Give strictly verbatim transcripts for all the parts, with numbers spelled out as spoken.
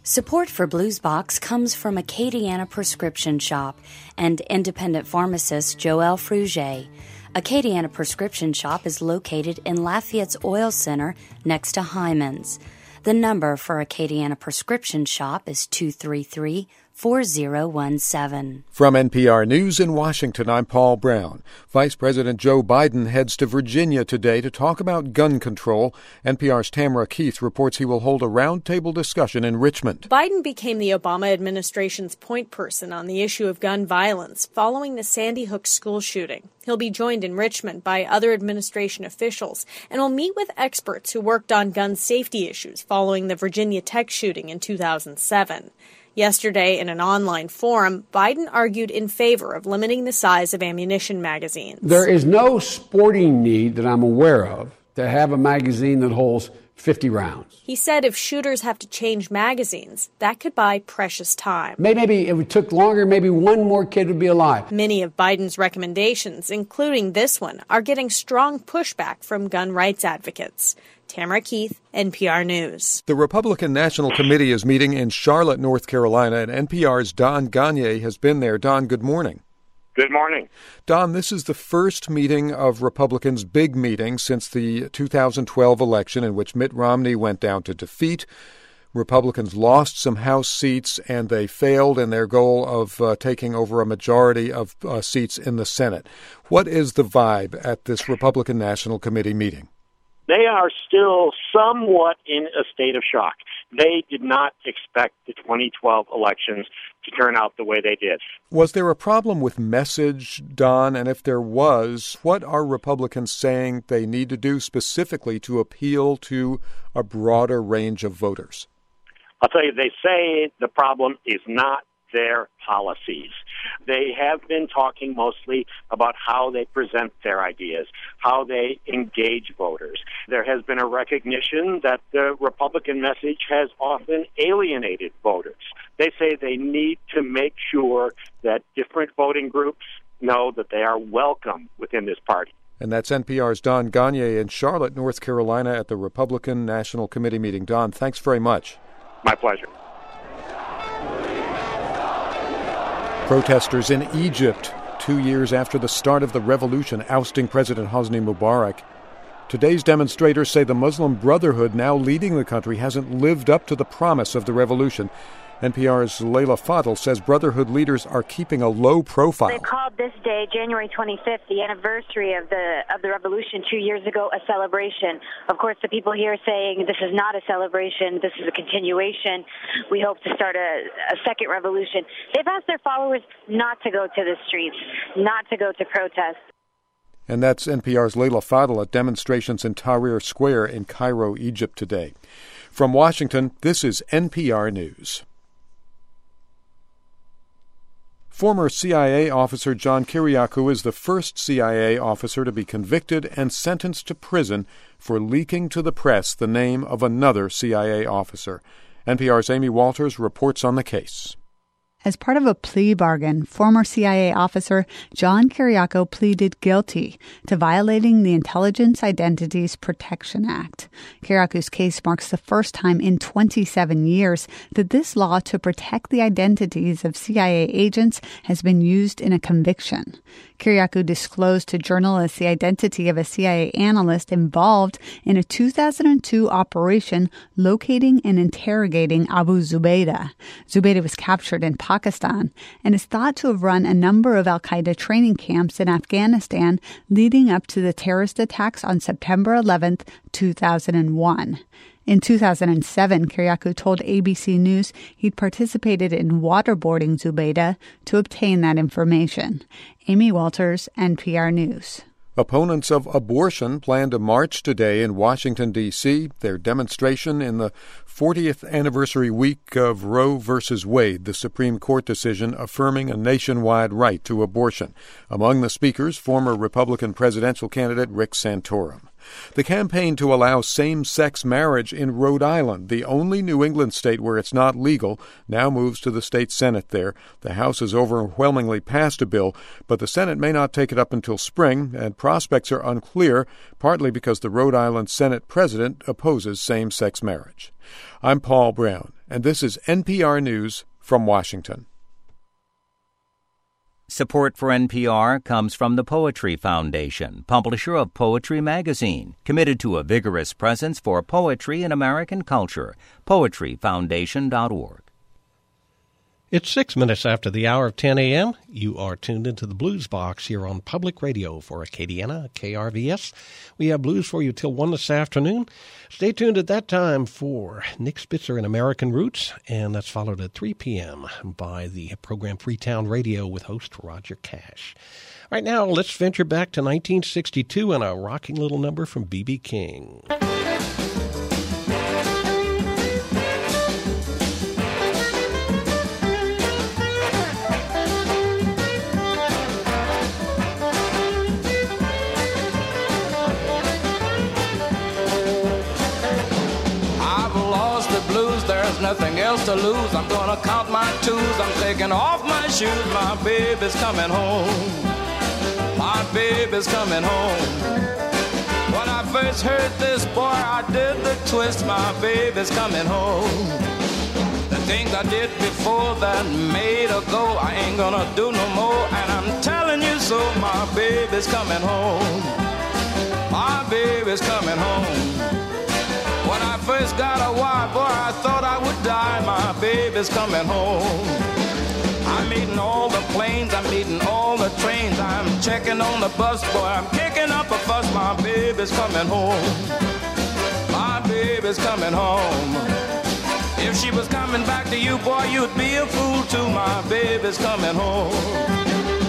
Support for Bluesbox comes from Acadiana Prescription Shop and independent pharmacist Joël Fruget. Acadiana Prescription Shop is located in Lafayette's Oil Center next to Hyman's. The number for Acadiana Prescription Shop is two three three, four zero one seven. From N P R News in Washington, I'm Paul Brown. Vice President Joe Biden heads to Virginia today to talk about gun control. N P R's Tamara Keith reports he will hold a roundtable discussion in Richmond. Biden became the Obama administration's point person on the issue of gun violence following the Sandy Hook school shooting. He'll be joined in Richmond by other administration officials and will meet with experts who worked on gun safety issues following the Virginia Tech shooting in two thousand seven. Yesterday, in an online forum, Biden argued in favor of limiting the size of ammunition magazines. There is no sporting need that I'm aware of to have a magazine that holds fifty rounds. He said if shooters have to change magazines, that could buy precious time. Maybe if it took longer, maybe one more kid would be alive. Many of Biden's recommendations, including this one, are getting strong pushback from gun rights advocates. Tamara Keith, N P R News. The Republican National Committee is meeting in Charlotte, North Carolina, and N P R's Don Gagné has been there. Don, good morning. Good morning. Don, this is the first meeting of Republicans' big meeting since the two thousand twelve election in which Mitt Romney went down to defeat. Republicans lost some House seats, and they failed in their goal of uh, taking over a majority of uh, seats in the Senate. What is the vibe at this Republican National Committee meeting? They are still somewhat in a state of shock. They did not expect the twenty twelve elections to turn out the way they did. Was there a problem with message, Don? And if there was, what are Republicans saying they need to do specifically to appeal to a broader range of voters? I'll tell you, they say the problem is not their policies. They have been talking mostly about how they present their ideas, how they engage voters. There has been a recognition that the Republican message has often alienated voters. They say they need to make sure that different voting groups know that they are welcome within this party. And that's N P R's Don Gagné in Charlotte, North Carolina at the Republican National Committee meeting. Don, thanks very much. My pleasure. Protesters in Egypt, two years after the start of the revolution ousting President Hosni Mubarak. Today's demonstrators say the Muslim Brotherhood now leading the country hasn't lived up to the promise of the revolution. N P R's Leila Fadel says Brotherhood leaders are keeping a low profile. They called this day, January twenty-fifth, the anniversary of the of the revolution two years ago, a celebration. Of course, the people here are saying this is not a celebration, this is a continuation. We hope to start a, a second revolution. They've asked their followers not to go to the streets, not to go to protest. And that's N P R's Leila Fadel at demonstrations in Tahrir Square in Cairo, Egypt today. From Washington, this is N P R News. Former C I A officer John Kiriakou is the first C I A officer to be convicted and sentenced to prison for leaking to the press the name of another C I A officer. N P R's Amy Walters reports on the case. As part of a plea bargain, former C I A officer John Kiriakou pleaded guilty to violating the Intelligence Identities Protection Act. Kiriakou's case marks the first time in twenty-seven years that this law to protect the identities of C I A agents has been used in a conviction. Kiriakou disclosed to journalists the identity of a C I A analyst involved in a two thousand two operation locating and interrogating Abu Zubaydah. Zubaydah was captured in Pakistan and is thought to have run a number of al-Qaeda training camps in Afghanistan leading up to the terrorist attacks on September eleventh, two thousand one. In two thousand seven, Kiriakou told A B C News he'd participated in waterboarding Zubaydah to obtain that information. Amy Walters, N P R News. Opponents of abortion plan to march today in Washington, D C Their demonstration in the fortieth anniversary week of Roe v. Wade, the Supreme Court decision affirming a nationwide right to abortion. Among the speakers, former Republican presidential candidate Rick Santorum. The campaign to allow same-sex marriage in Rhode Island, the only New England state where it's not legal, now moves to the state Senate there. The House has overwhelmingly passed a bill, but the Senate may not take it up until spring, and prospects are unclear, partly because the Rhode Island Senate president opposes same-sex marriage. I'm Paul Brown, and this is N P R News from Washington. Support for N P R comes from the Poetry Foundation, publisher of Poetry Magazine, committed to a vigorous presence for poetry in American culture. poetry foundation dot org. It's six minutes after the hour of ten a.m. You are tuned into the Blues Box here on Public Radio for Acadiana, K R V S. We have blues for you till one this afternoon. Stay tuned at that time for Nick Spitzer and American Roots, and that's followed at three p.m. by the program Freetown Radio with host Roger Cash. Right now, let's venture back to nineteen sixty-two and a rocking little number from B B King. Nothing else to lose. I'm gonna count my twos. I'm taking off my shoes. My baby's coming home. My baby's coming home. When I first heard this boy, I did the twist. My baby's coming home. The things I did before that made her go, I ain't gonna do no more. And I'm telling you so. My baby's coming home. My baby's coming home. When I first got a wife, boy, I thought I would die. My baby's coming home. I'm meeting all the planes, I'm meeting all the trains. I'm checking on the bus, boy, I'm kicking up a fuss. My baby's coming home. My baby's coming home. If she was coming back to you, boy, you'd be a fool too. My baby's coming home.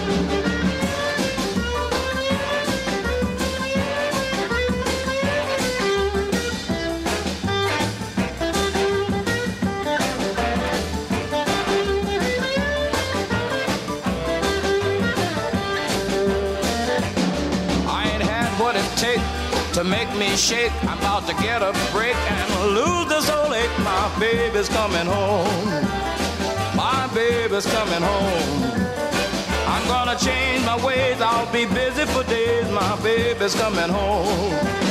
To make me shake, I'm about to get a break and lose this old ache. My baby's coming home. My baby's coming home. I'm gonna change my ways. I'll be busy for days. My baby's coming home.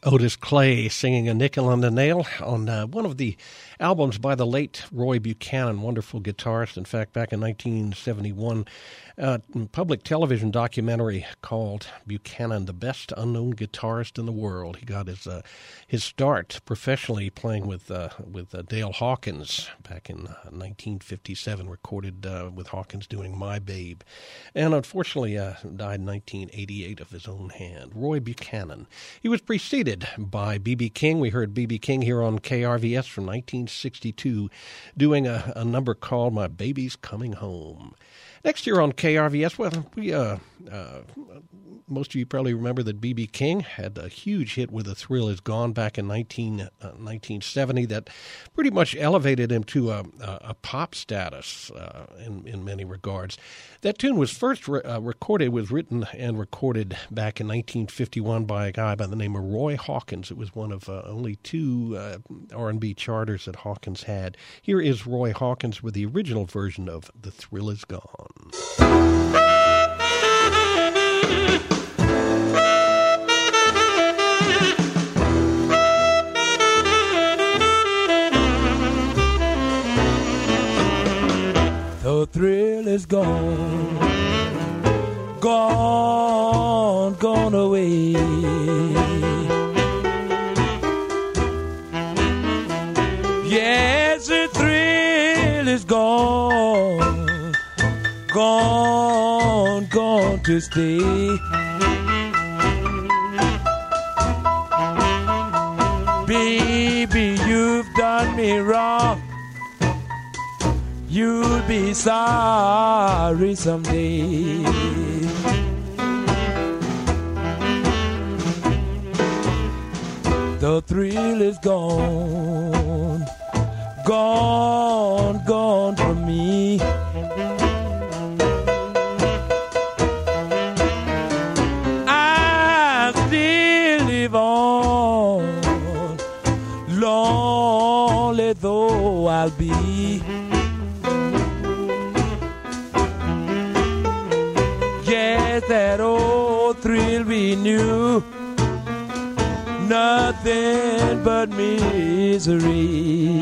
Otis Clay singing A Nickel and a Nail on uh, one of the albums by the late Roy Buchanan, wonderful guitarist. In fact, back in nineteen seventy-one, a public television documentary called Buchanan, the Best Unknown Guitarist in the World. He got his uh, his start professionally playing with uh, with uh, Dale Hawkins back in uh, nineteen fifty-seven, recorded uh, with Hawkins doing My Babe. And unfortunately uh, died in nineteen eighty-eight of his own hand. Roy Buchanan. He was preceded by B B King. We heard B B King here on K R V S from nineteen sixty-two doing a, a number called My Baby's Coming Home. Next year on K R V S, well, we uh, uh, most of you probably remember that B B King had a huge hit with The Thrill Is Gone back in nineteen, uh, nineteen seventy that pretty much elevated him to a, a, a pop status uh, in, in many regards. That tune was first re- uh, recorded, was written and recorded back in nineteen fifty-one by a guy by the name of Roy Hawkins. It was one of uh, only two uh, R and B charters that Hawkins had. Here is Roy Hawkins with the original version of The Thrill Is Gone. The thrill is gone, gone, gone away. Yes, the thrill is gone, gone, gone to stay. Baby, you've done me wrong. You'll be sorry someday. The thrill is gone, gone, gone from me. I still live on, lonely though I'll be. That old thrill we knew, nothing but misery.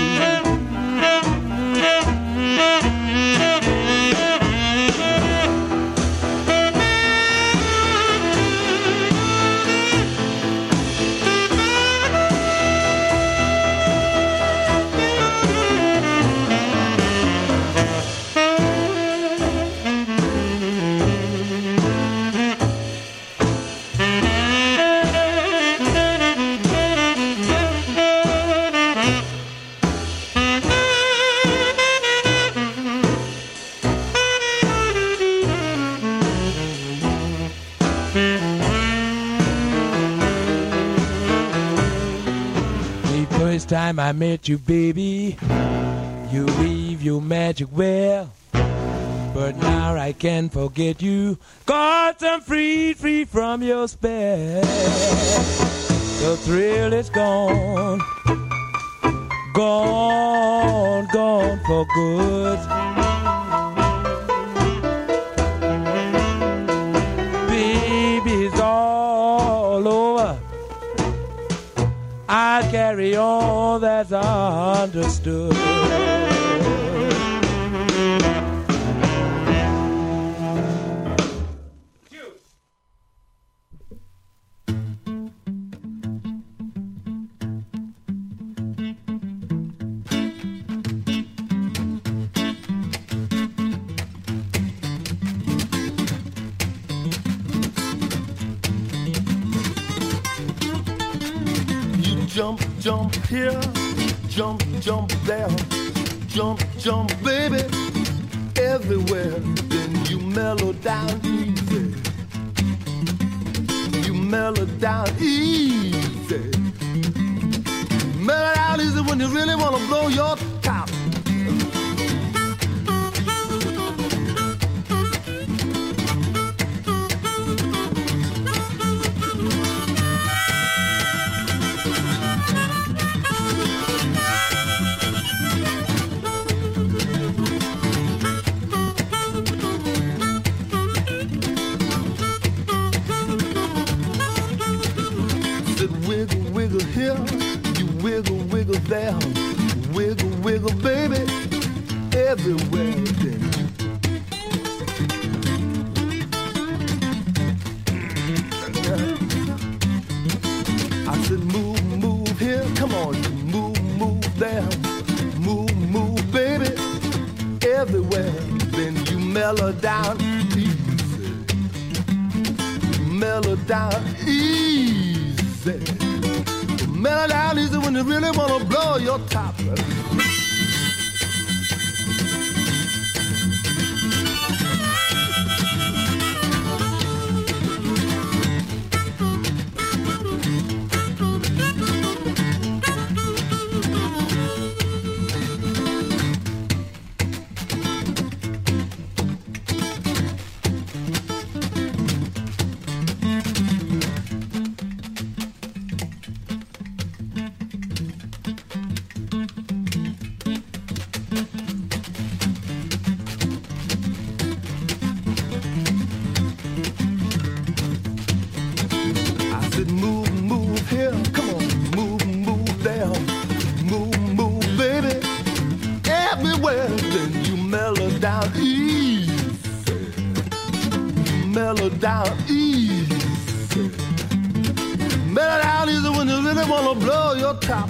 Time I met you, baby, you weave your magic well, but now I can't forget you, 'cause I'm free, free from your spell. The thrill is gone, gone, gone for good. Baby's all over, I carry on, that's understood. Jump, jump here, jump, jump there, jump, jump, baby, everywhere. Then you mellow down easy, you mellow down easy, mellow down easy when you really want to blow your top. wiggle here, you wiggle, wiggle there, wiggle, wiggle, baby, everywhere then. I said move, move here, come on, move, move there, move, move, baby, everywhere. Then you mellow down easy, mellow down easy, mellow down easy when you really wanna blow your top. Down easy, mellow down easy when you really wanna blow your top.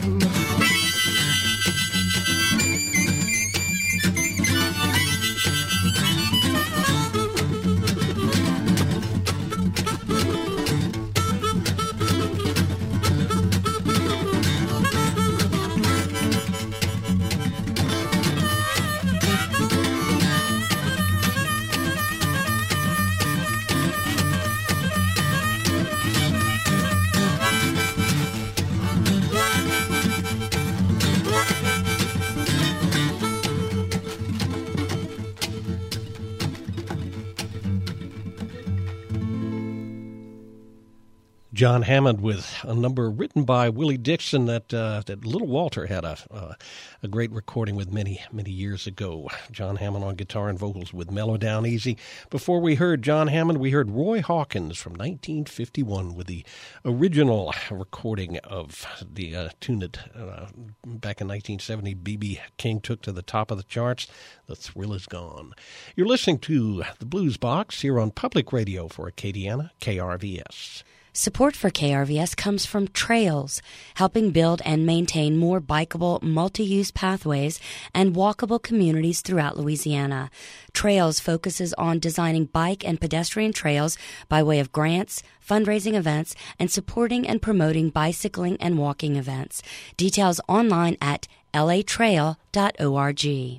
John Hammond with a number written by Willie Dixon that uh, that Little Walter had a uh, a great recording with many, many years ago. John Hammond on guitar and vocals with Mellow Down Easy. Before we heard John Hammond, we heard Roy Hawkins from nineteen fifty-one with the original recording of the uh, tune that uh, back in nineteen seventy B B King took to the top of the charts, The Thrill Is Gone. You're listening to The Blues Box here on Public Radio for Acadiana, K R V S. Support for K R V S comes from Trails, helping build and maintain more bikeable, multi-use pathways and walkable communities throughout Louisiana. Trails focuses on designing bike and pedestrian trails by way of grants, fundraising events, and supporting and promoting bicycling and walking events. Details online at l a trail dot org.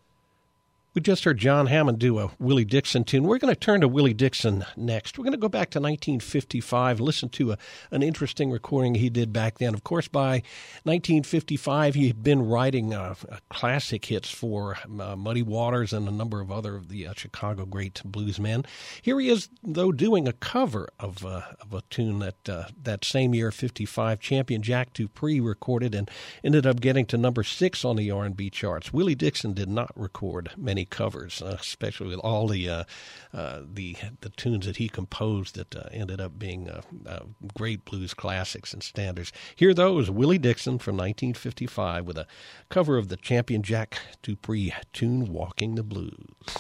We just heard John Hammond do a Willie Dixon tune. We're going to turn to Willie Dixon next. We're going to go back to nineteen fifty-five, listen to a, an interesting recording he did back then. Of course, by nineteen fifty-five, he had been writing uh, classic hits for uh, Muddy Waters and a number of other of the uh, Chicago great bluesmen. Here he is, though, doing a cover of, uh, of a tune that uh, that same year, fifty-five, champion Jack Dupree recorded and ended up getting to number six on the R and B charts. Willie Dixon did not record many covers, uh, especially with all the uh, uh, the the tunes that he composed that uh, ended up being uh, uh, great blues classics and standards. Here, though, is Willie Dixon from nineteen fifty-five with a cover of the champion Jack Dupree tune, Walking the Blues.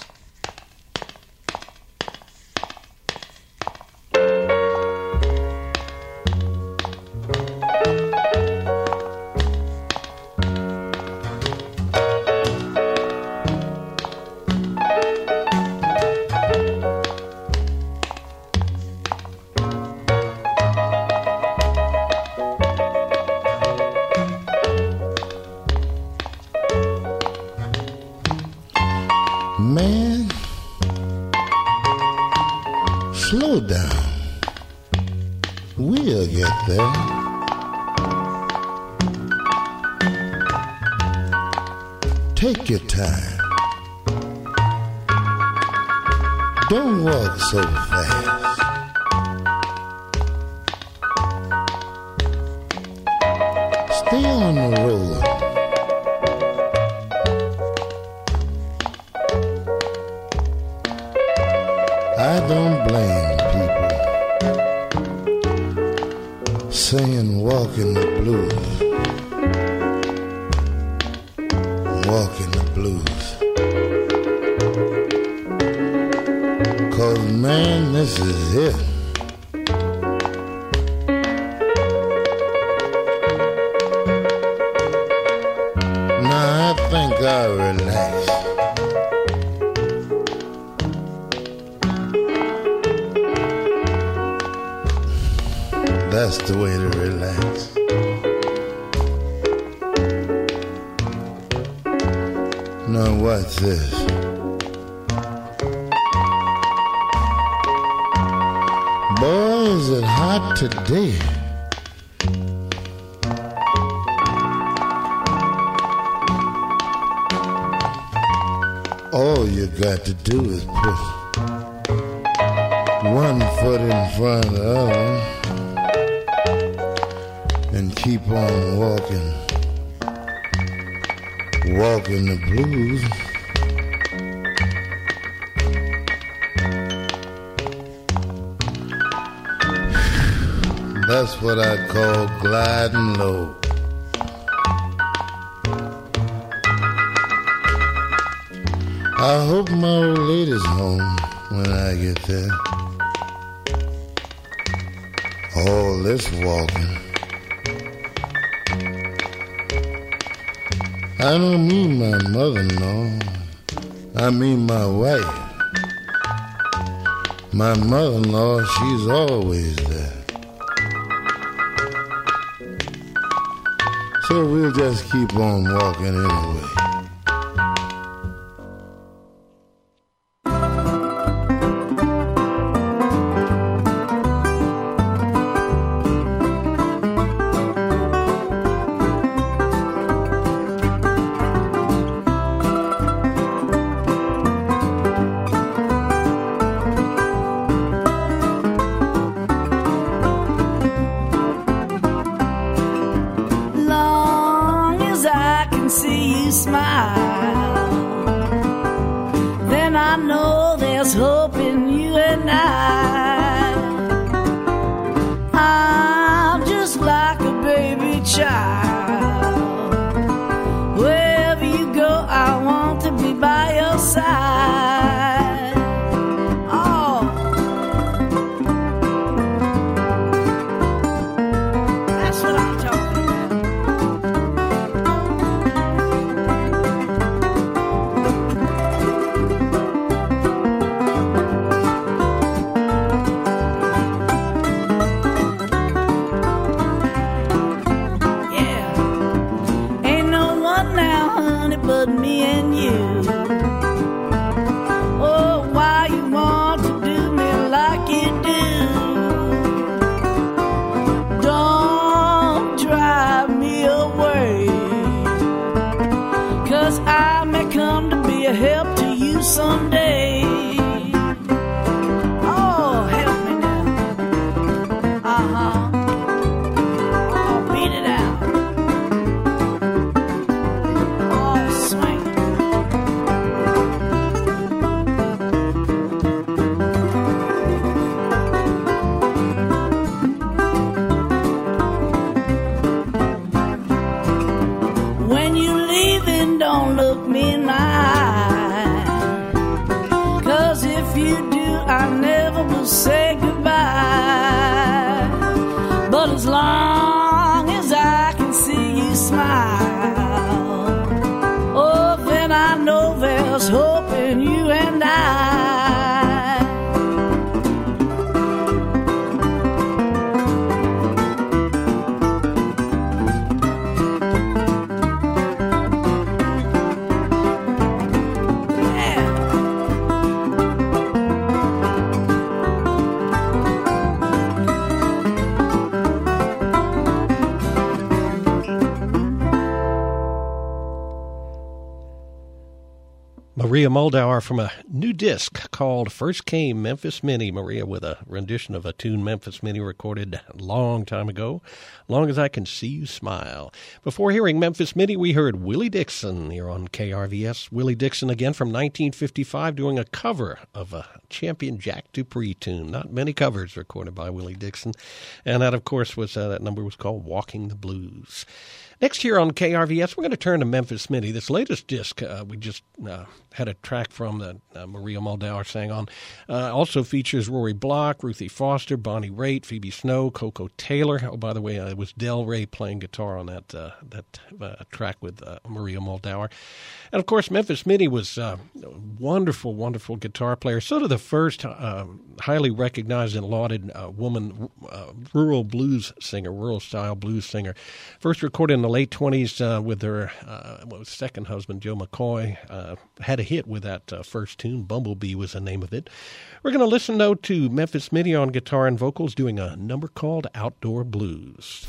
Man, slow down. We'll get there. Take your time. Don't walk so fast. Stay on the road. I don't blame people singing Walking the Blues. Walking the Blues. 'Cause man, this is it. Now I think I'll relax. That's the way to relax. Now what's this? Boy, is it hot today. All you got to do is put one foot in front of the other and keep on walking, walking the blues. That's what I call gliding low. I hope my old lady's home when I get there. All this walking, I don't mean my mother-in-law, I mean my wife. My mother-in-law, she's always there. So we'll just keep on walking anyway. Maria Muldaur from a new disc called First Came Memphis Minnie. Maria with a rendition of a tune Memphis Minnie recorded a long time ago, Long as I Can See You Smile. Before hearing Memphis Minnie, we heard Willie Dixon here on K R V S. Willie Dixon again from nineteen fifty-five doing a cover of a Champion Jack Dupree tune. Not many covers recorded by Willie Dixon. And that, of course, was uh, that number was called Walking the Blues. Next here on K R V S, we're going to turn to Memphis Minnie. This latest disc uh, we just uh, had a track from that uh, Maria Muldaur sang on. Uh, also features Rory Block, Ruthie Foster, Bonnie Raitt, Phoebe Snow, Coco Taylor. Oh, by the way, uh, it was Del Rey playing guitar on that uh, that uh, track with uh, Maria Muldaur. And, of course, Memphis Minnie was uh, a wonderful, wonderful guitar player. Sort of the first uh, highly recognized and lauded uh, woman uh, rural blues singer, rural-style blues singer. First recorded in the late twenties uh, with her uh, well, second husband, Joe McCoy. Uh, had a hit with that uh, first tune. Bumblebee was the name of it. We're going to listen, though, to Memphis Minnie on guitar and vocals doing a number called Outdoor Blues.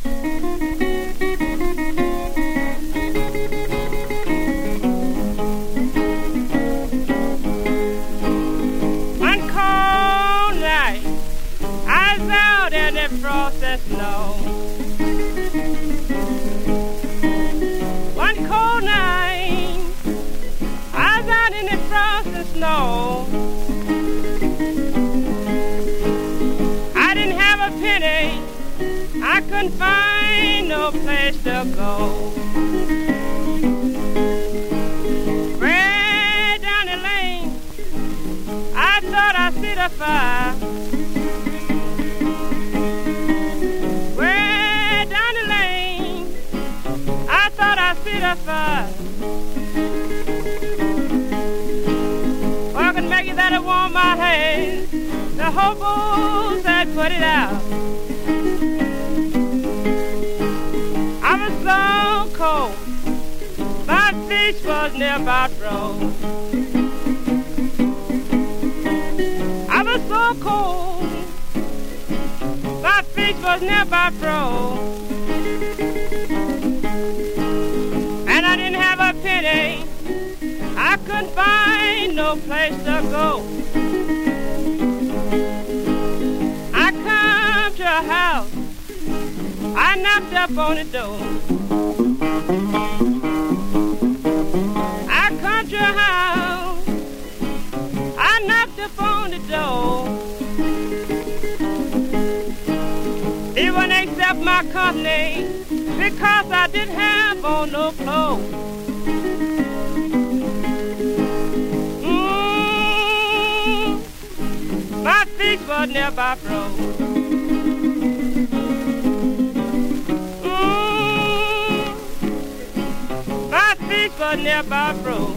I was out in the frosty snow. One cold night, I was out in the frosty snow. I didn't have a penny, I couldn't find no place to go. Way down the lane, I thought I'd see the fire. I see the fire. Well, I can make it that it warm my hands. The hobos had put it out. I was so cold, my feet was near about froze. I was so cold, my feet was near about froze. I didn't have a penny, I couldn't find no place to go. I come to a house, I knocked up on the door. I come to a house, I knocked up on the door. They wouldn't accept my company because I didn't have on no clothes. Mm, my feet was never froze. Mm, my feet was never froze.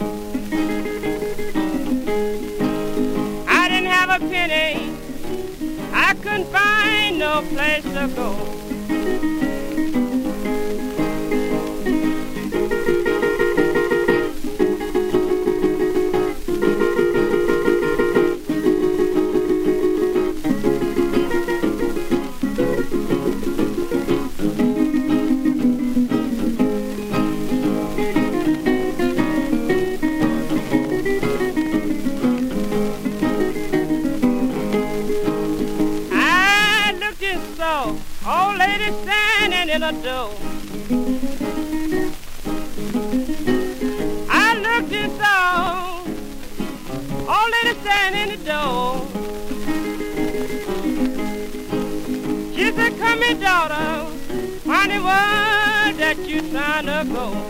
I didn't have a penny, I couldn't find no place to go. Old lady standing in a door. I looked and saw old lady standing in the door. She said, come here, daughter, why in the world that you trying to go?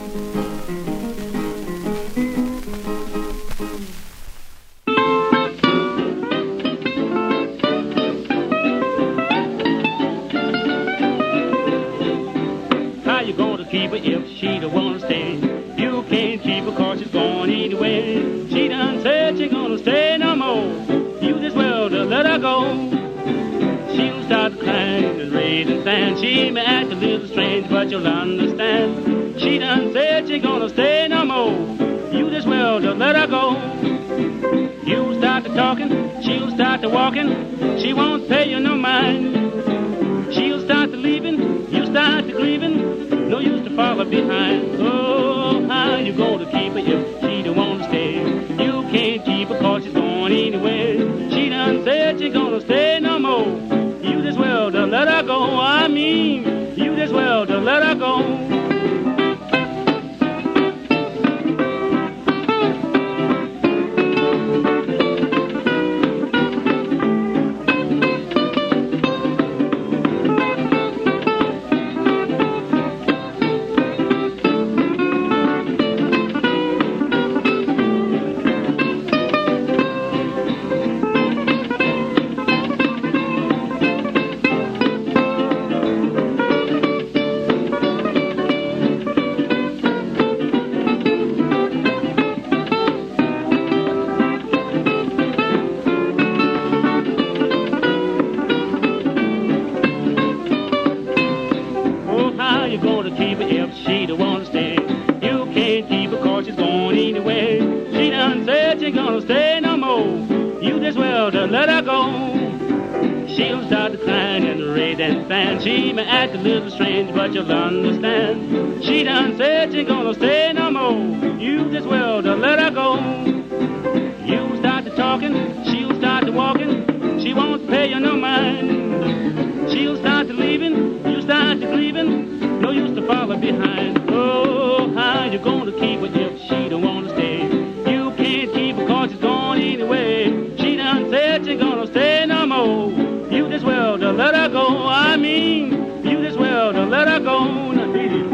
Keep her if she don't wanna stay. You can't keep her cause she's going anyway. She done said she gonna stay no more. You just well to let her go. She'll start crying and raising sand. She may act a little strange, but you'll understand. She done said she gonna stay no more. You just well to let her go. You start to talking, she'll start to walking. She won't pay you no mind. She'll start to leaving, you start to grieving. No use to follow behind. Oh, how you gonna keep her if she don't wanna stay? You I mean, you just well to let her go. She may act a little strange, but you'll understand. She done said she gonna stay no more. You just well to let her go. You start to talking, she'll start to walking. She won't pay you no mind. She'll start to leaving, you start to grieving. No use to follow behind. Oh, how you gonna keep her if she don't wanna stay? You can't keep her cause she's gone anyway. She done said she gonna stay no more. You just well to let her go. I mean, you just well to let her go. Now, did it.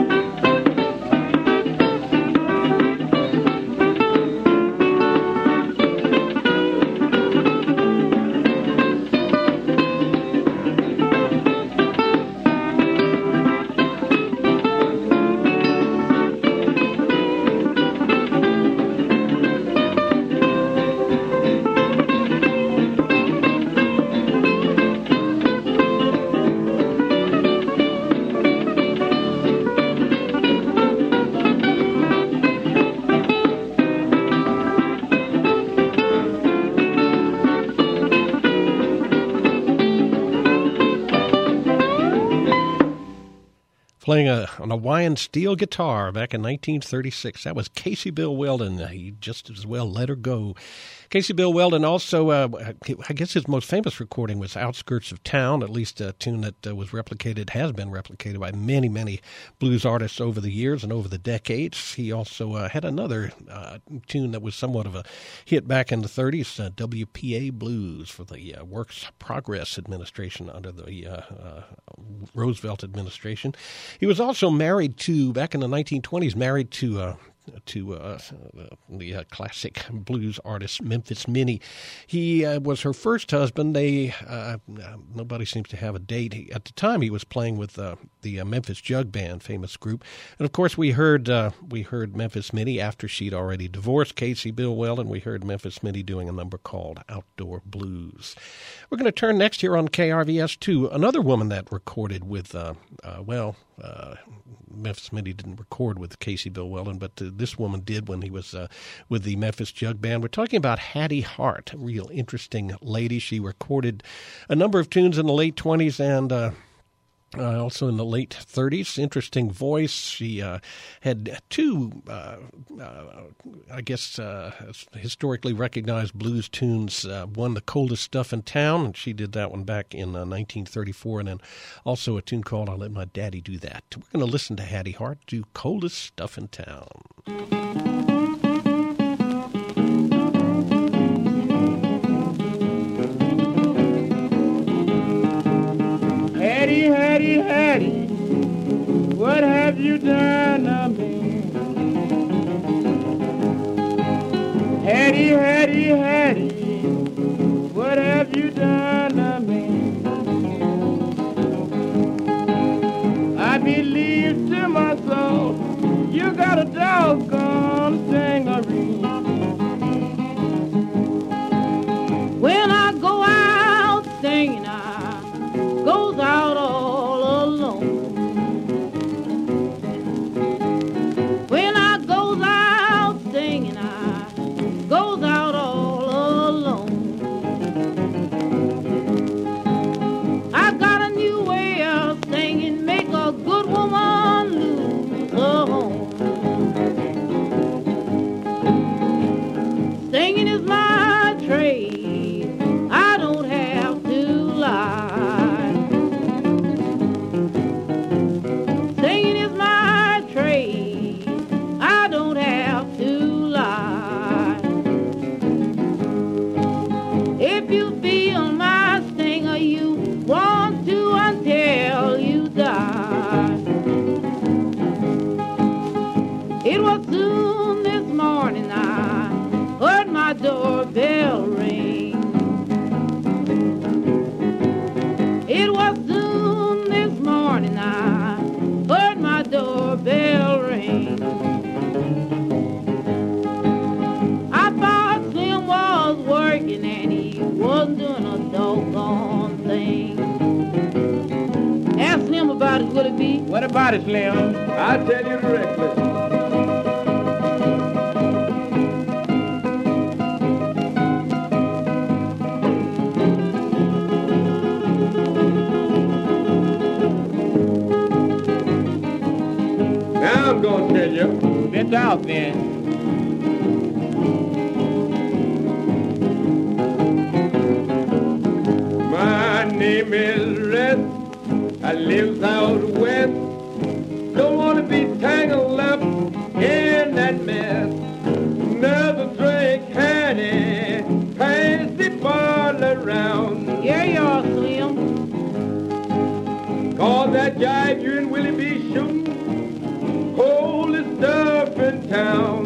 Playing a, an Hawaiian steel guitar back in nineteen thirty-six. That was Casey Bill Weldon. He just as well let her go. Casey Bill Weldon also, uh, I guess his most famous recording was Outskirts of Town, at least a tune that uh, was replicated, has been replicated by many, many blues artists over the years and over the decades. He also uh, had another uh, tune that was somewhat of a hit back in the thirties, uh, W P A Blues for the uh, Works Progress Administration under the uh, uh, Roosevelt administration. He was also married to, back in the nineteen twenties, married to uh, to uh, the uh, classic blues artist Memphis Minnie. He uh, was her first husband. They uh, nobody seems to have a date. He, at the time, he was playing with uh, the uh, Memphis Jug Band, famous group. And of course, we heard uh, we heard Memphis Minnie after she'd already divorced Casey Bill Weldon. We heard Memphis Minnie doing a number called Outdoor Blues. We're going to turn next here on K R V S to another woman that recorded with, uh, uh, well, uh, Memphis Minnie didn't record with Casey Bill Weldon, but uh, this woman did when he was uh, with the Memphis Jug Band. We're talking about Hattie Hart, a real interesting lady. She recorded a number of tunes in the late twenties and uh, uh, also in the late thirties. Interesting voice. She uh, had two, uh, uh, I guess, uh, historically recognized blues tunes. Uh, one, The Coldest Stuff in Town, and she did that one back in uh, nineteen thirty-four, and then also a tune called I'll Let My Daddy Do That. We're going to listen to Hattie Hart do Coldest Stuff in Town. Hattie, Hattie, Hattie, what have you done to me? Hattie, Hattie, Hattie, what have you done to me? I believe to my soul, you got a doggone stingaree. When I go out singing, I goes out all alone. When I goes out singing, I goes out all alone. I got a new way of singing, make a good woman lose her home. me. What about it, Slim? I'll tell you directly. Now I'm gonna tell you. Let out then. My name is Red. I live out west. Don't want to be tangled up in that mess. Never drink honey, pass the ball around. Yeah, y'all, Slim. Cause that jive you and Willie be shooting, coldest stuff in town.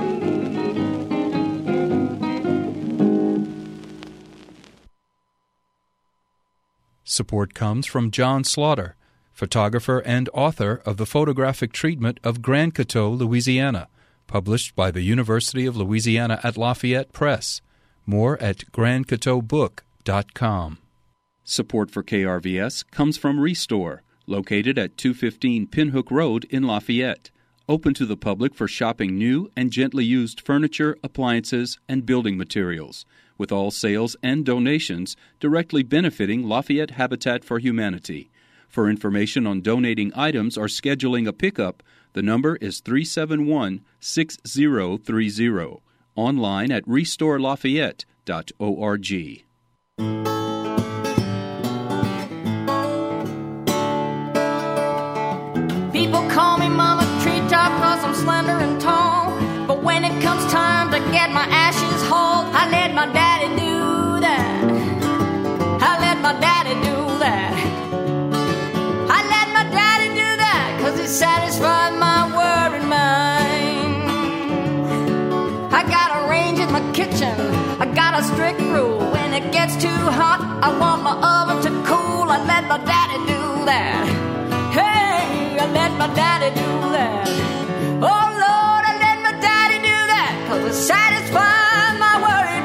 Support comes from John Slaughter, photographer and author of the photographic treatment of Grand Coteau, Louisiana, published by the University of Louisiana at Lafayette Press. More at grand coteau book dot com. Support for K R V S comes from Restore, located at two fifteen Pinhook Road in Lafayette. Open to the public for shopping new and gently used furniture, appliances, and building materials, with all sales and donations directly benefiting Lafayette Habitat for Humanity. For information on donating items or scheduling a pickup, the number is three seven one, six zero three zero. Online at restore lafayette dot org. People call me Mama Treetop cause I'm slender and tall. But when it comes time to get my ashes hauled, I let my daddy do that. I let my daddy do that. I let my daddy do that cause it satisfied my worried mind. I got a range in my kitchen, I got a strict rule. When it gets too hot, I want my oven to cool. I let my daddy do that. Hey, I let my daddy do that. Oh Lord, I let my daddy do that, cause it satisfies my worried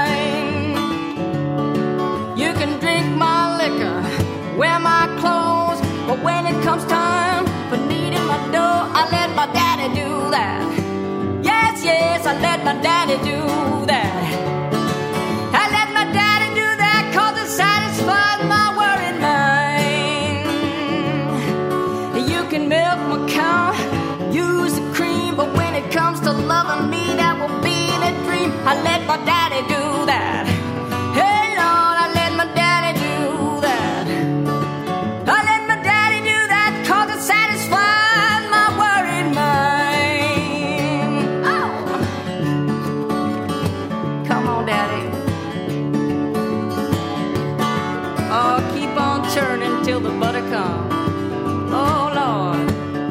mind. You can drink my liquor, wear my clothes, but when it comes time for needing my dough, I let my daddy do that. Yes, yes, I let my daddy do that. I let my daddy do that, cause it satisfies my worried mind. You can milk my cow, use the cream, but when it comes to loving me, that will be a dream. I let my daddy do that. Hey Lord, I let my daddy do that. I let my daddy do that, cause it satisfies my worried mind. Oh, come on, daddy. Oh, keep on churning till the butter comes. Oh Lord,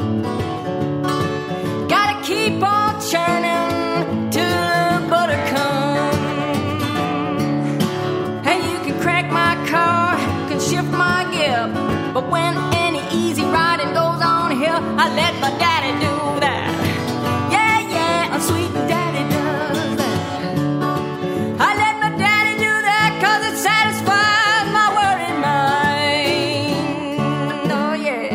gotta keep on churning till the butter comes. Hey, you can crack my car, can shift my gear, but when any easy riding goes on here, I let my daddy do that. Yeah, yeah, a sweet daddy does that. I let my daddy do that, cause it satisfies my worried mind. Oh yeah.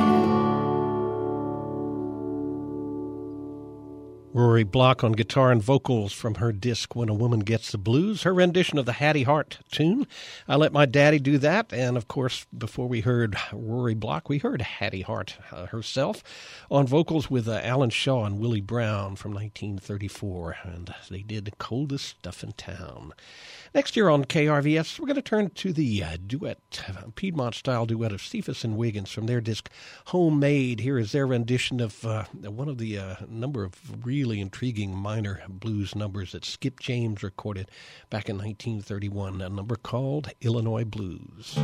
Rory Block on guitar and vocals from her disc When a Woman Gets the Blues, her rendition of the Hattie Hart tune, I Let My Daddy Do That. And, of course, before we heard Rory Block, we heard Hattie Hart uh, herself on vocals with uh, Alan Shaw and Willie Brown from nineteen thirty-four, and they did Coldest Stuff in Town. Next year on K R V S, we're going to turn to the uh, duet, uh, Piedmont-style duet of Cephas and Wiggins from their disc Homemade. Here is their rendition of uh, one of the uh, number of really intriguing minor blues numbers that Skip James recorded back in nineteen thirty-one, a number called Illinois Blues.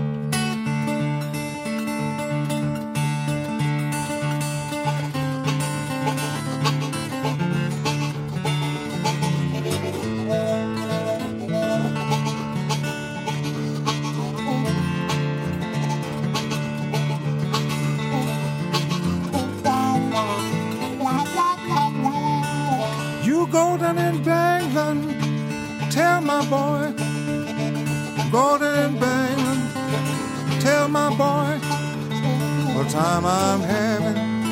Go down in Bangland, tell my boy. Go down in Bangland, tell my boy what time I'm having.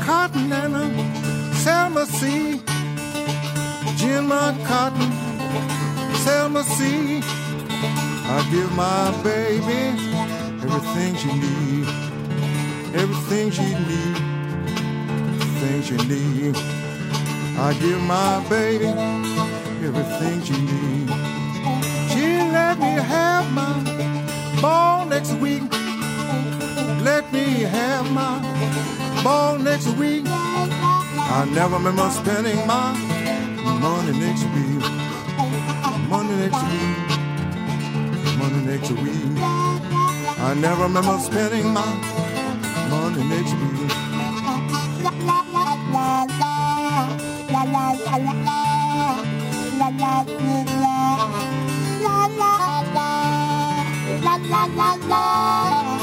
cotton and a Selma sea. Gin my cotton, Selma sea. I give my baby everything she need, everything she need, everything she need. I give my baby everything she need. She let me have my ball next week. Let me have my ball next week. I never remember spending my money next week. Money next week. Money next week. I never remember spending my money next week. La la la la la la la la la la la la la la.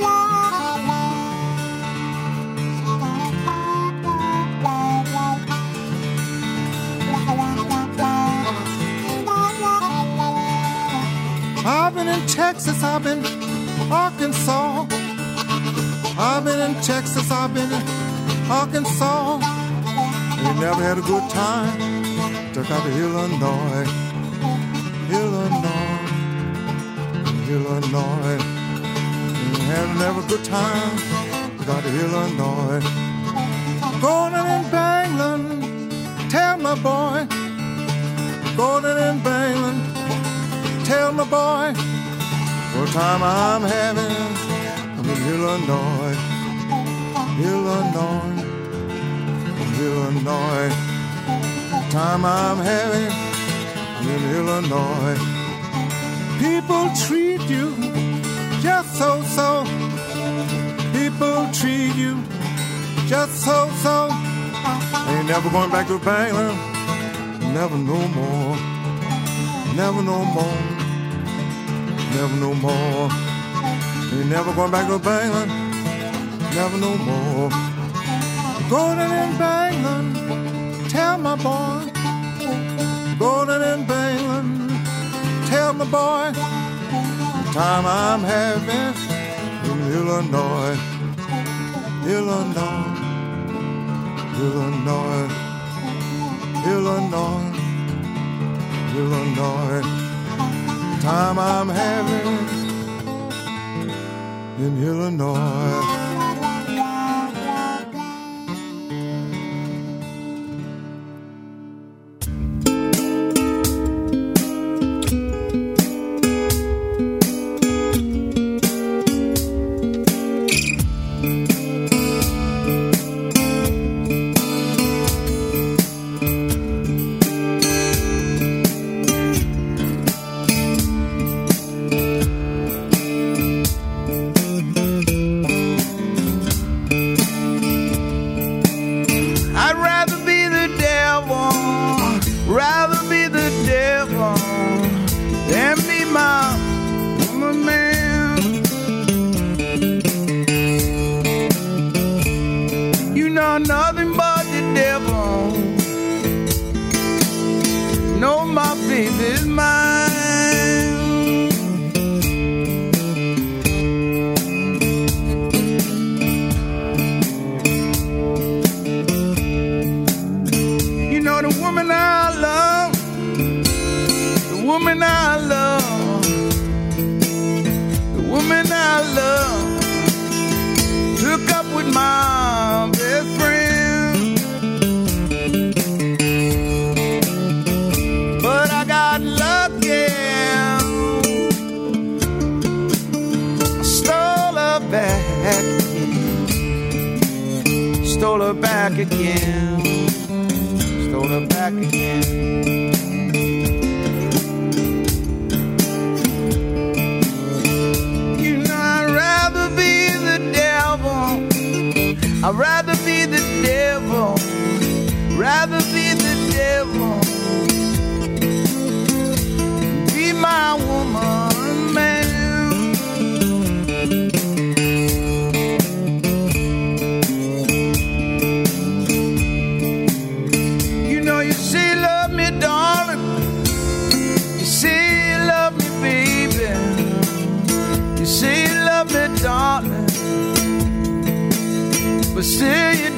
I've been in Texas, I've been Arkansas. I've been in Texas, I've been in Arkansas. We never had a good time. Took out to Illinois, Illinois, Illinois. We had never a good time. Took out to Illinois. Golden and Bangland, tell my boy. Golden and Bangland, tell my boy. What time I'm having, I'm in Illinois, Illinois, Illinois. Time I'm having, I'm in Illinois. People treat you just so-so. People treat you just so-so. Ain't never going back to Bangland, never no more, never no more. Never no more. Ain't never going back to Bangland. Never no more. Golden and Bangland, tell my boy. Golden and Bangland, tell my boy. Time I'm having in Illinois, Illinois, Illinois, Illinois, Illinois. Time I'm having in Illinois. You know you say love me, don't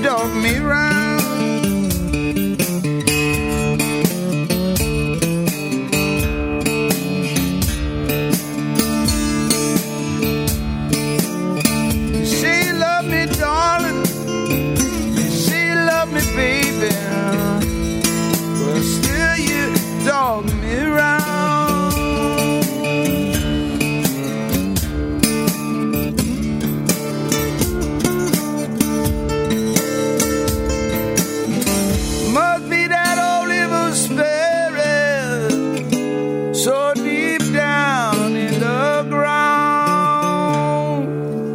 dog me round. You say you love me, darling. You say you love me, baby. But still you dog me round. Must be that old evil spirit so deep down in the ground.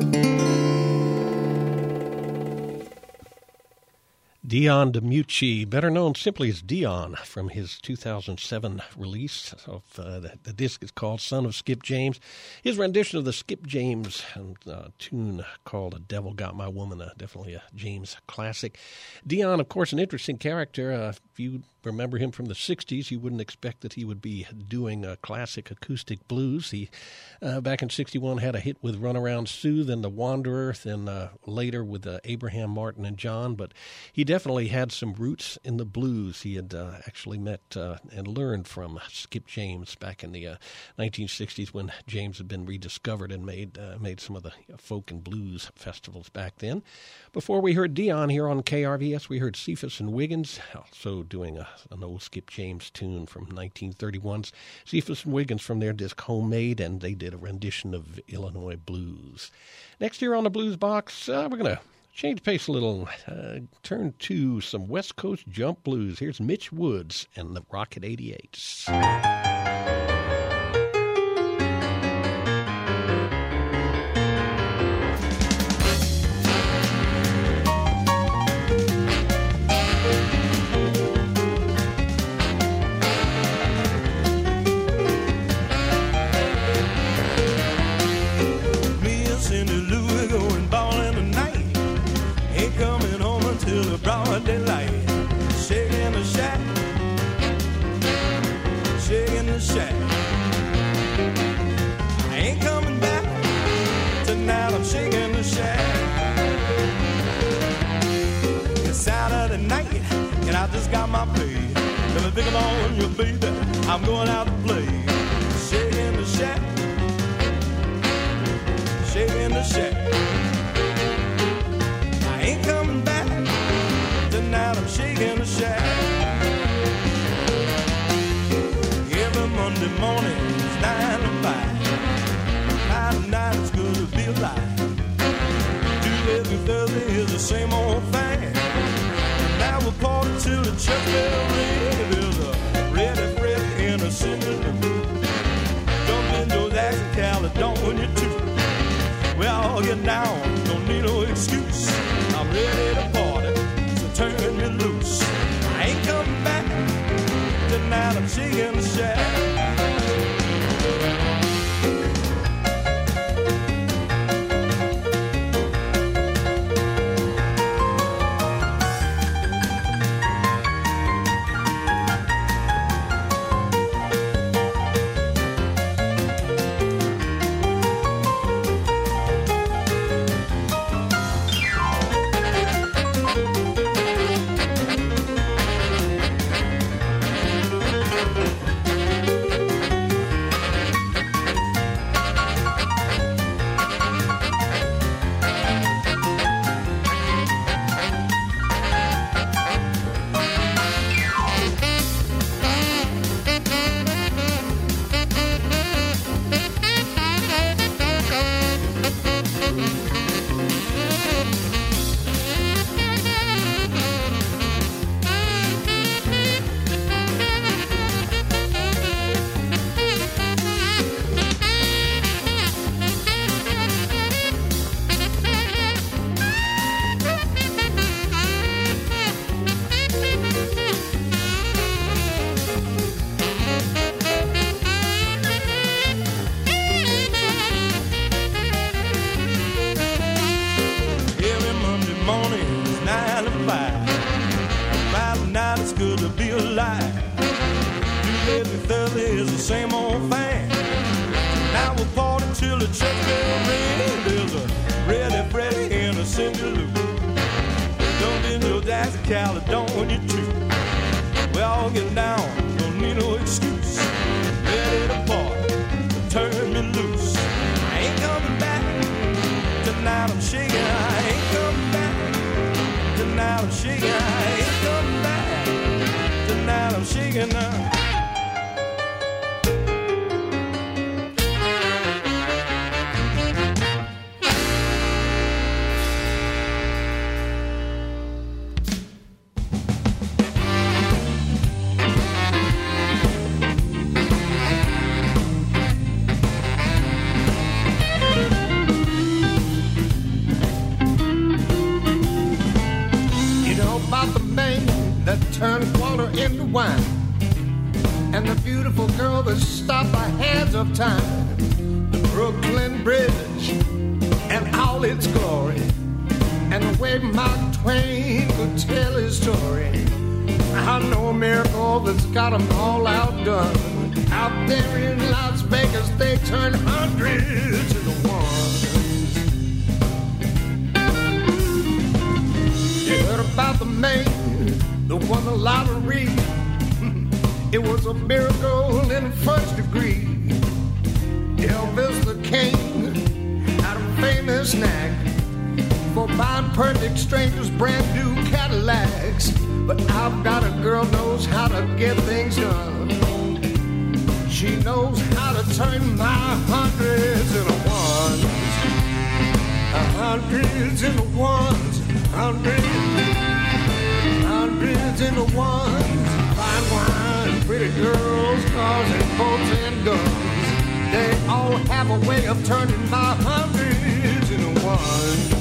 Dion DiMucci, better known simply as Dion, from his two thousand seven release of uh, the, the disc is called Son of Skip James. His rendition of the Skip James uh, tune called "A Devil Got My Woman," uh, definitely a James classic. Dion, of course, an interesting character. Uh, if you remember him from the sixties, you wouldn't expect that he would be doing a classic acoustic blues. He, uh, back in sixty-one, had a hit with Runaround Sue, then The Wanderer, then uh, later with uh, Abraham, Martin, and John. But he definitely had some roots in the blues. He had uh, actually met uh, and learned from Skip James back in the uh, nineteen sixties when James had been rediscovered and made uh, made some of the folk and blues festivals back then. Before we heard Dion here on K R V S, we heard Cephas and Wiggins, also doing a, an old Skip James tune from nineteen thirty-one's Cephas and Wiggins from their disc Homemade, and they did a rendition of Illinois Blues. Next here on the Blues Box, uh, we're going to change pace a little, uh, turn to some West Coast jump blues. Here's Mitch Woods and the Rocket eighty-eights. Me and Cindy Lou are going ballin' tonight. Ain't coming home until the broad daylight. Shaking the shack, shaking the shack. I ain't coming back tonight. I'm shaking the shack. It's Saturday night and I just got my pay. If I think I'm on you, baby, I'm going out to play. Shaking the shack, shaking the shack. I ain't coming back tonight. I'm shaking the shack. Every Monday morning it's nine to five. Nine to nine, it's good to be alive. Tuesday through Thursday is the same old thing. Now we'll party till the church bell ring. There's a ready, ready in a cinder. Jump in those Jackson, Caledonia too. We all get down, don't need no excuse. I'm ready to party, so turn me loose. I ain't coming back tonight. I'm shaking the shack. Same old thing. Now we'll party till the church bell ring. There's a ready, Freddy and a Cindy Lou. Don't as a Caledonia tree. We all get down, don't need no excuse. Ready to party, turn me loose. I ain't coming back, tonight I'm shaking. I ain't coming back, tonight I'm shaking. I ain't coming back, tonight I'm shaking now. Turned water into wine, and the beautiful girl that stopped the hands of time, the Brooklyn Bridge and all its glory, and the way Mark Twain could tell his story. I know a miracle that's got them all outdone. Out there in Las Vegas they turn hundreds into ones. You heard about the man that won the lottery. It was a miracle in the first degree. Elvis the King had a famous knack for buying perfect strangers brand new Cadillacs. But I've got a girl knows how to get things done. She knows how to turn my hundreds into ones. Hundreds into ones. Hundreds. Hundreds into ones, fine wine, pretty girls, cars and boats and guns. They all have a way of turning my hundreds into ones.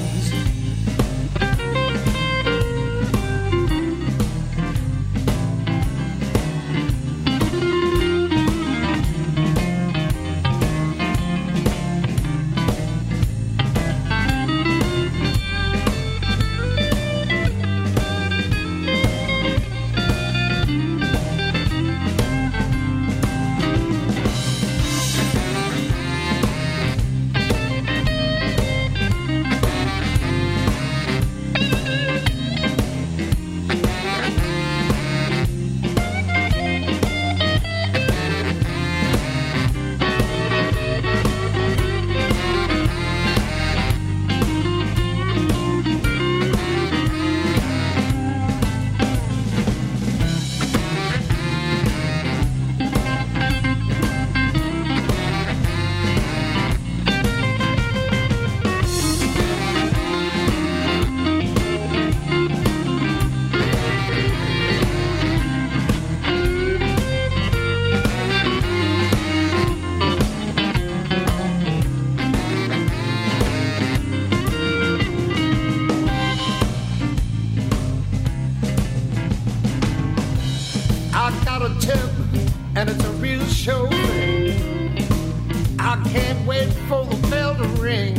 And it's a real show thing. I can't wait for the bell to ring.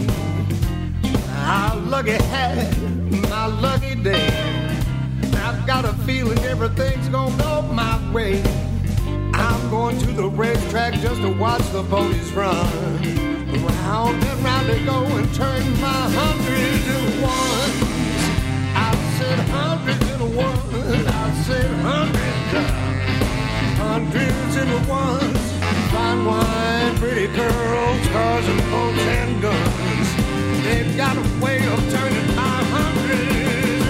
Our lucky hat, my lucky day. I've got a feeling everything's gonna go my way. I'm going to the racetrack just to watch the ponies run. Round and round they go and turn my hundreds into ones. I said hundreds into one. I said hundreds. Hundreds into ones, fine wine, pretty girls, cars and boats and guns. They've got a way of turning my hundreds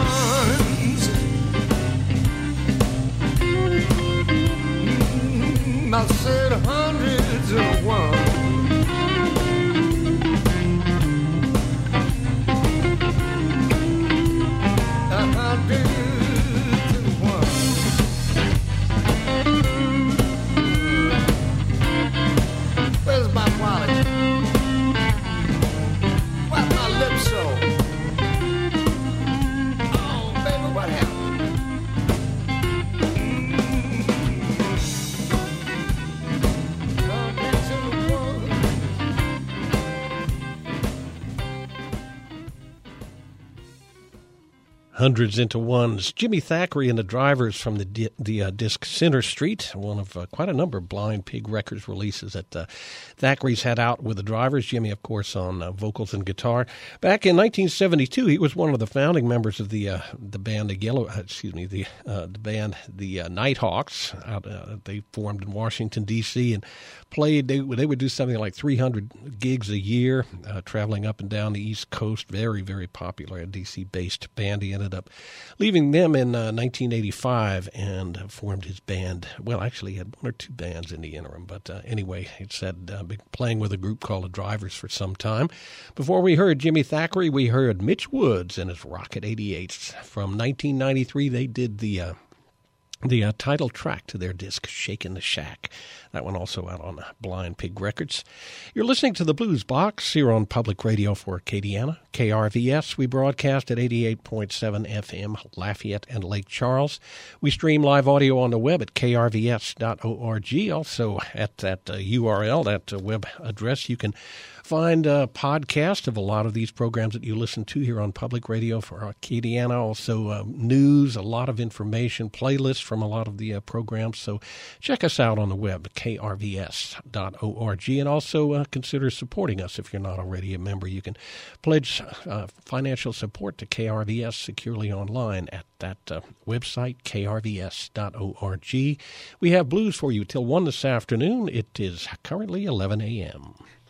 into ones. Mm, I said hundreds into ones. A hundred. Hundreds into ones. Jimmy Thackeray and the Drivers from the di- the uh, disc Center Street, one of uh, quite a number of Blind Pig Records releases that uh, Thackeray's had out with the Drivers. Jimmy, of course, on uh, vocals and guitar. Back in nineteen seventy-two, he was one of the founding members of the uh, the band the Yellow. Uh, excuse me, the uh, the band the uh, Nighthawks. Out, uh, they formed in Washington D C and played. They they would do something like three hundred gigs a year, uh, traveling up and down the East Coast. Very very popular, a D C based band. He ended up leaving them in uh, nineteen eighty-five and formed his band. Well, actually, he had one or two bands in the interim. But uh, anyway, he said uh, been playing with a group called the Drivers for some time. Before we heard Jimmy Thackeray, we heard Mitch Woods and his Rocket eighty-eights. From nineteen ninety-three, they did the uh, the uh, title track to their disc, Shakin' the Shack. That one also out on Blind Pig Records. You're listening to the Blues Box here on Public Radio for Acadiana, K R V S. We broadcast at eighty-eight point seven F M, Lafayette and Lake Charles. We stream live audio on the web at K R V S dot org. Also at that uh, U R L, that uh, web address, you can find a podcast of a lot of these programs that you listen to here on Public Radio for Acadiana. Also uh, news, a lot of information, playlists from a lot of the uh, programs. So check us out on the web, K R V S dot org. And also uh, consider supporting us if you're not already a member. You can pledge uh, financial support to K R V S securely online at that uh, website, K R V S dot org. We have blues for you till one this afternoon. It is currently eleven a.m.